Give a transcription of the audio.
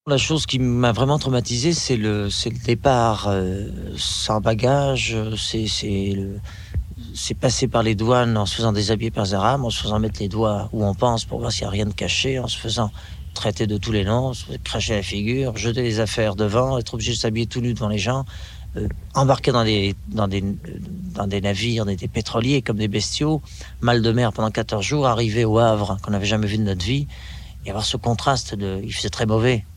La chose qui m'a vraiment traumatisé, c'est le départ sans bagage. C'est passer par les douanes en se faisant déshabiller par Zara, en se faisant mettre les doigts où on pense pour voir s'il n'y a rien de caché, en se faisant traiter de tous les noms, se cracher la figure, jeter les affaires devant, être obligé de s'habiller tout nu devant les gens, embarquer dans des navires, des pétroliers comme des bestiaux, mal de mer pendant 14 jours, arriver au Havre qu'on n'avait jamais vu de notre vie, et avoir ce contraste il faisait très mauvais.